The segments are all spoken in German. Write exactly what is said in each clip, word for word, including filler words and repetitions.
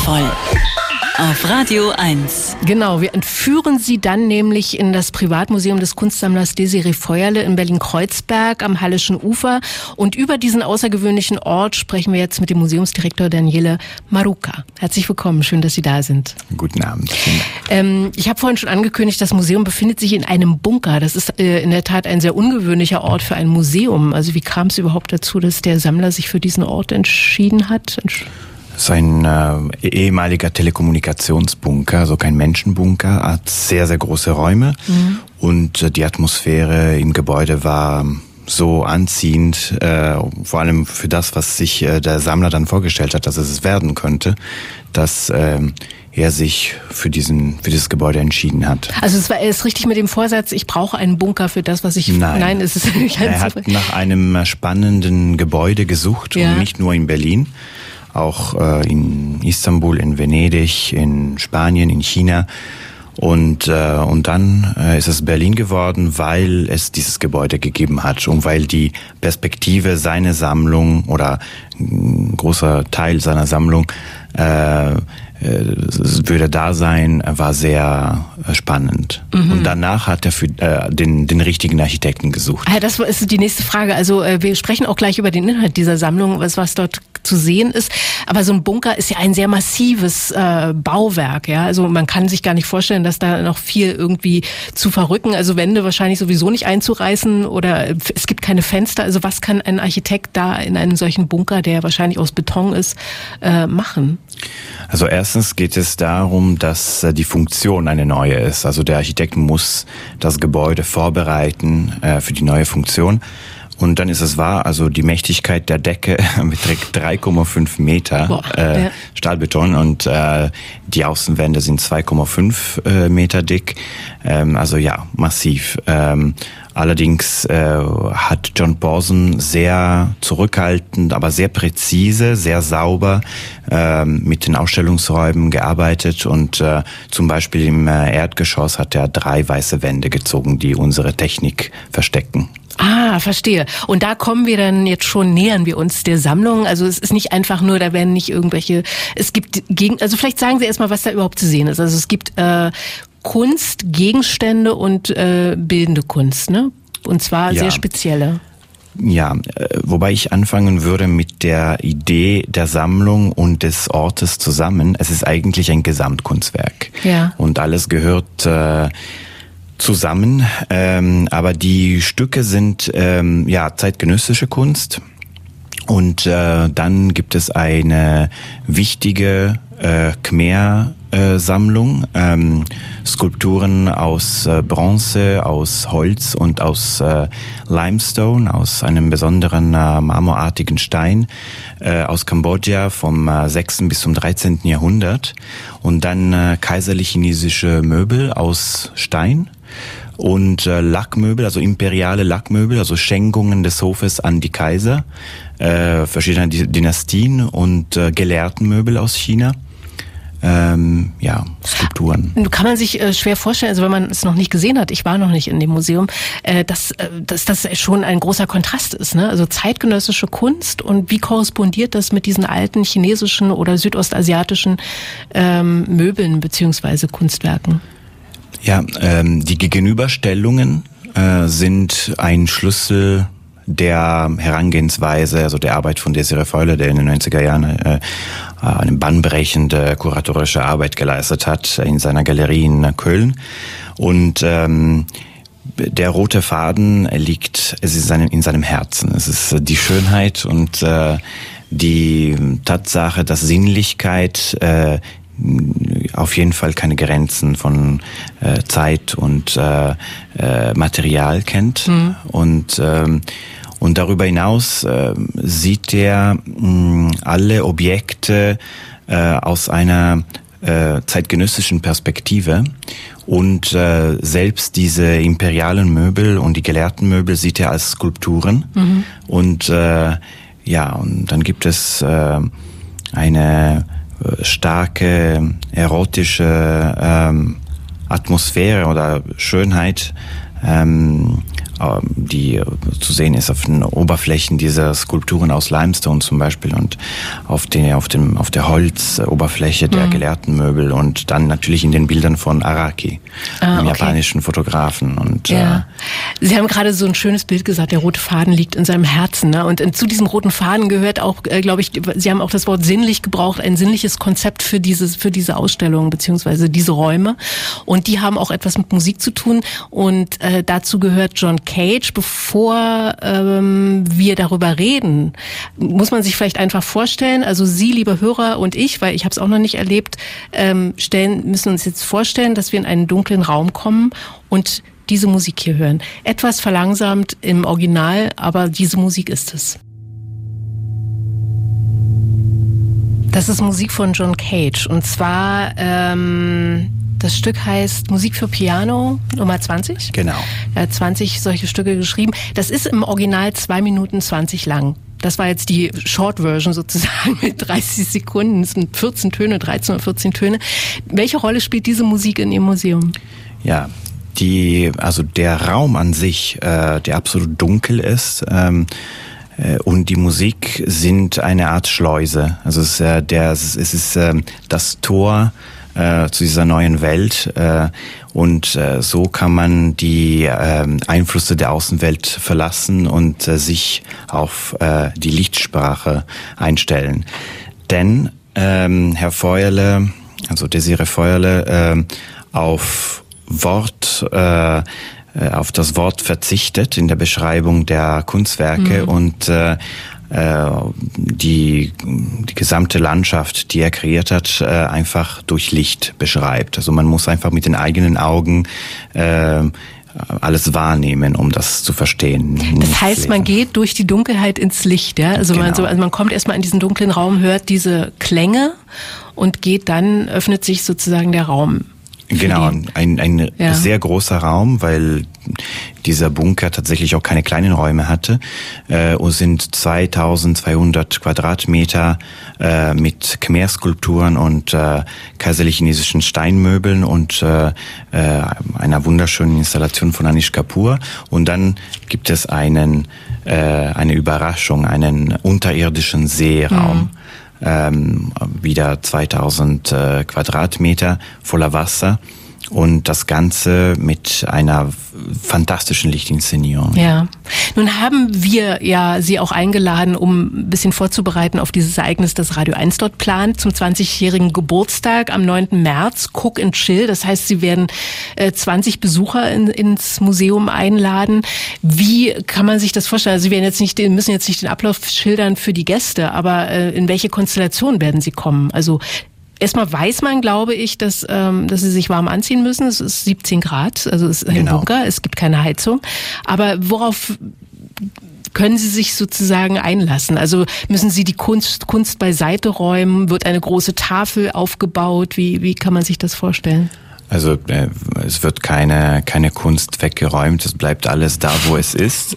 Liebevoll. Auf Radio eins. Genau, wir entführen Sie dann nämlich in das Privatmuseum des Kunstsammlers Desiree Feuerle in Berlin-Kreuzberg am Hallischen Ufer. Und über diesen außergewöhnlichen Ort sprechen wir jetzt mit dem Museumsdirektor Daniele Maruca. Herzlich willkommen, schön, dass Sie da sind. Guten Abend. Ähm, ich habe vorhin schon angekündigt, das Museum befindet sich in einem Bunker. Das ist äh, in der Tat ein sehr ungewöhnlicher Ort für ein Museum. Also wie kam es überhaupt dazu, dass der Sammler sich für diesen Ort entschieden hat? Es ist ein äh, ehemaliger Telekommunikationsbunker, also kein Menschenbunker, hat sehr, sehr große Räume mhm. und äh, die Atmosphäre im Gebäude war so anziehend, äh, vor allem für das, was sich äh, der Sammler dann vorgestellt hat, dass es werden könnte, dass äh, er sich für diesen für dieses Gebäude entschieden hat. Also es war ist richtig mit dem Vorsatz, ich brauche einen Bunker für das, was ich... Nein, Nein es ist nicht er hat nach einem spannenden Gebäude gesucht ja. und nicht nur in Berlin. Auch äh, in Istanbul, in Venedig, in Spanien, in China. Und, äh, und dann äh, ist es Berlin geworden, weil es dieses Gebäude gegeben hat und weil die Perspektive seiner Sammlung oder ein großer Teil seiner Sammlung äh, würde da sein, war sehr spannend. Mhm. Und danach hat er für äh, den, den richtigen Architekten gesucht. Ja, das ist die nächste Frage. Also äh, wir sprechen auch gleich über den Inhalt dieser Sammlung, was, was dort zu sehen ist. Aber so ein Bunker ist ja ein sehr massives äh, Bauwerk. Ja, also man kann sich gar nicht vorstellen, dass da noch viel irgendwie zu verrücken. Also Wände wahrscheinlich sowieso nicht einzureißen oder es gibt keine Fenster. Also was kann ein Architekt da in einem solchen Bunker, der wahrscheinlich aus Beton ist, äh, machen? Also erstens geht es darum, dass die Funktion eine neue ist. Also der Architekt muss das Gebäude vorbereiten äh, für die neue Funktion. Und dann ist es wahr, also die Mächtigkeit der Decke beträgt drei Komma fünf Meter Boah, äh, ja. Stahlbeton und äh, die Außenwände sind zwei Komma fünf äh, Meter dick. Ähm, also ja, massiv. Ähm, Allerdings äh, hat John Pawson sehr zurückhaltend, aber sehr präzise, sehr sauber äh, mit den Ausstellungsräumen gearbeitet und äh, zum Beispiel im äh, Erdgeschoss hat er drei weiße Wände gezogen, die unsere Technik verstecken. Ah, verstehe. Und da kommen wir dann jetzt schon, nähern wir uns der Sammlung. Also es ist nicht einfach nur, da werden nicht irgendwelche, es gibt, gegen, also vielleicht sagen Sie erstmal, was da überhaupt zu sehen ist. Also es gibt äh, Kunst, Gegenstände und äh, bildende Kunst, ne? Und zwar ja. sehr spezielle. Ja, wobei ich anfangen würde mit der Idee der Sammlung und des Ortes zusammen. Es ist eigentlich ein Gesamtkunstwerk. Ja. Und alles gehört äh, zusammen. Ähm, aber die Stücke sind ähm, ja zeitgenössische Kunst. Und äh, dann gibt es eine wichtige äh, Khmer Äh, Sammlung, ähm, Skulpturen aus äh, Bronze, aus Holz und aus äh, Limestone, aus einem besonderen äh, marmorartigen Stein äh, aus Kambodscha vom äh, sechsten bis zum dreizehnten Jahrhundert und dann äh, kaiserlich-chinesische Möbel aus Stein und äh, Lackmöbel, also imperiale Lackmöbel, also Schenkungen des Hofes an die Kaiser, äh, verschiedene Dynastien und äh, Gelehrtenmöbel aus China. Ähm, ja, Skulpturen. Kann man sich äh, schwer vorstellen, also wenn man es noch nicht gesehen hat, ich war noch nicht in dem Museum, äh, dass, äh, dass das schon ein großer Kontrast ist, ne? Also zeitgenössische Kunst und wie korrespondiert das mit diesen alten chinesischen oder südostasiatischen ähm, Möbeln beziehungsweise Kunstwerken? Ja, ähm, die Gegenüberstellungen äh, sind ein Schlüssel der Herangehensweise, also der Arbeit von Desiree Feuerle, der in den neunziger Jahren äh, eine bahnbrechende kuratorische Arbeit geleistet hat in seiner Galerie in Köln. Und ähm, der rote Faden liegt es ist in seinem Herzen. Es ist die Schönheit und äh, die Tatsache, dass Sinnlichkeit äh, auf jeden Fall keine Grenzen von äh, Zeit und äh, äh, Material kennt. Mhm. Und ähm, Und darüber hinaus äh, sieht er mh, alle Objekte äh, aus einer äh, zeitgenössischen Perspektive und äh, selbst diese imperialen Möbel und die gelehrten Möbel sieht er als Skulpturen. Mhm. Und äh, ja, und dann gibt es äh, eine äh, starke erotische ähm, Atmosphäre oder Schönheit ähm, die zu sehen ist auf den Oberflächen dieser Skulpturen aus Limestone zum Beispiel und auf, den, auf, dem, auf der Holzoberfläche der mhm. Gelehrtenmöbel und dann natürlich in den Bildern von Araki, ah, dem okay. japanischen Fotografen. Und, ja. äh, Sie haben gerade so ein schönes Bild gesagt, der rote Faden liegt in seinem Herzen. Ne? Und zu diesem roten Faden gehört auch, äh, glaube ich, Sie haben auch das Wort sinnlich gebraucht, ein sinnliches Konzept für, dieses, für diese Ausstellung beziehungsweise diese Räume. Und die haben auch etwas mit Musik zu tun. Und äh, dazu gehört John Cage. Bevor ähm, wir darüber reden, muss man sich vielleicht einfach vorstellen, also Sie, liebe Hörer, und ich, weil ich habe es auch noch nicht erlebt, ähm, stellen, müssen uns jetzt vorstellen, dass wir in einen dunklen Raum kommen und diese Musik hier hören. Etwas verlangsamt im Original, aber diese Musik ist es. Das ist Musik von John Cage und zwar ähm, das Stück heißt Musik für Piano Nummer zwanzig. Genau. Er hat zwanzig solche Stücke geschrieben. Das ist im Original zwei Minuten zwanzig lang. Das war jetzt die Short Version sozusagen mit dreißig Sekunden. Es sind vierzehn Töne, dreizehn oder vierzehn Töne. Welche Rolle spielt diese Musik in Ihrem Museum? Ja, die, also der Raum an sich, äh, der absolut dunkel ist, ähm, und die Musik sind eine Art Schleuse. Also es ist, äh, der, es ist äh, das Tor äh, zu dieser neuen Welt äh, und äh, so kann man die äh, Einflüsse der Außenwelt verlassen und äh, sich auf äh, die Lichtsprache einstellen. Denn ähm, Herr Feuerle, also Desiree Feuerle, äh, auf Wort äh, auf das Wort verzichtet in der Beschreibung der Kunstwerke mhm. und äh, die die gesamte Landschaft, die er kreiert hat, äh, einfach durch Licht beschreibt. Also man muss einfach mit den eigenen Augen äh, alles wahrnehmen, um das zu verstehen. Das heißt, man geht durch die Dunkelheit ins Licht, ja? Also, genau. man, so, also man kommt erstmal in diesen dunklen Raum, hört diese Klänge und geht dann, öffnet sich sozusagen der Raum. Genau, ein, ein ja. sehr großer Raum, weil dieser Bunker tatsächlich auch keine kleinen Räume hatte äh, und sind zweitausendzweihundert Quadratmeter äh, mit Khmer-Skulpturen und äh, kaiserlich-chinesischen Steinmöbeln und äh, äh, einer wunderschönen Installation von Anish Kapoor. Und dann gibt es einen äh, eine Überraschung, einen unterirdischen Seeraum. Mhm. Ähm, wieder zweitausend äh, Quadratmeter voller Wasser und das Ganze mit einer fantastischen Lichtinszenierung. Ja. Nun haben wir ja Sie auch eingeladen, um ein bisschen vorzubereiten auf dieses Ereignis, das Radio eins dort plant, zum zwanzigjährigen Geburtstag am neunten März, Cook and Chill. Das heißt, Sie werden äh, zwanzig Besucher in, ins Museum einladen. Wie kann man sich das vorstellen? Also Sie werden jetzt nicht, müssen jetzt nicht den Ablauf schildern für die Gäste, aber äh, in welche Konstellation werden Sie kommen? Also erstmal weiß man, glaube ich, dass, ähm, dass sie sich warm anziehen müssen. Es ist siebzehn Grad, also es ist ein genau. Bunker, es gibt keine Heizung. Aber worauf können Sie sich sozusagen einlassen? Also müssen Sie die Kunst, Kunst beiseite räumen? Wird eine große Tafel aufgebaut? Wie, wie kann man sich das vorstellen? Also äh, es wird keine keine Kunst weggeräumt, es bleibt alles da, wo es ist.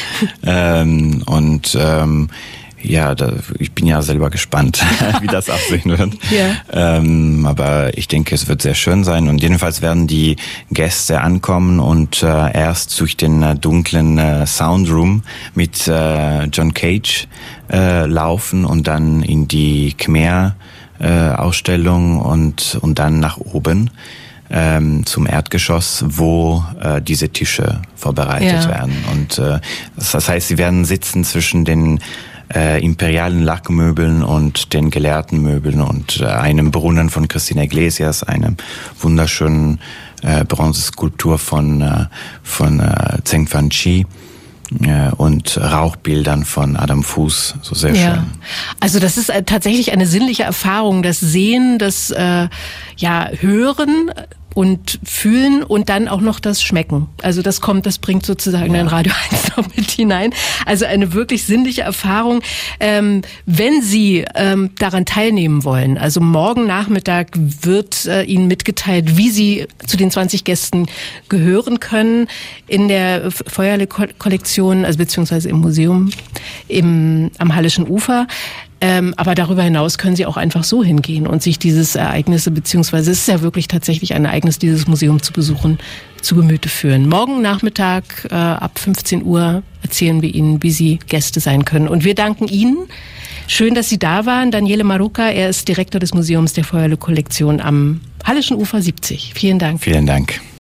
ähm, und ähm, ja, da, ich bin ja selber gespannt, wie das aussehen wird. Ja. Ähm, aber ich denke, es wird sehr schön sein. Und jedenfalls werden die Gäste ankommen und äh, erst durch den äh, dunklen äh, Soundroom mit äh, John Cage äh, laufen und dann in die Khmer äh, Ausstellung und und dann nach oben ähm, zum Erdgeschoss, wo äh, diese Tische vorbereitet ja. werden. Und äh, das heißt, sie werden sitzen zwischen den Äh, imperialen Lackmöbeln und den gelehrten Möbeln und äh, einem Brunnen von Cristina Iglesias, einem wunderschönen äh, Bronzeskulptur von äh, von äh, Zheng Fan-Chi äh, und Rauchbildern von Adam Fuß, so sehr ja. schön. Also das ist äh, tatsächlich eine sinnliche Erfahrung, das Sehen, das äh, ja Hören und Fühlen und dann auch noch das Schmecken. Also das kommt, das bringt sozusagen ja. ein Radio eins noch mit hinein. Also eine wirklich sinnliche Erfahrung. Ähm, wenn Sie ähm, daran teilnehmen wollen, also morgen Nachmittag wird äh, Ihnen mitgeteilt, wie Sie zu den zwanzig Gästen gehören können in der Feuerle-Kollektion, also beziehungsweise im Museum im, am Hallischen Ufer. Ähm, aber darüber hinaus können Sie auch einfach so hingehen und sich dieses Ereignisse, beziehungsweise es ist ja wirklich tatsächlich ein Ereignis, dieses Museum zu besuchen, zu Gemüte führen. Morgen Nachmittag äh, ab fünfzehn Uhr erzählen wir Ihnen, wie Sie Gäste sein können. Und wir danken Ihnen. Schön, dass Sie da waren. Daniele Maruca, er ist Direktor des Museums der Feuerle-Kollektion am Hallischen Ufer siebzig. Vielen Dank. Vielen Dank.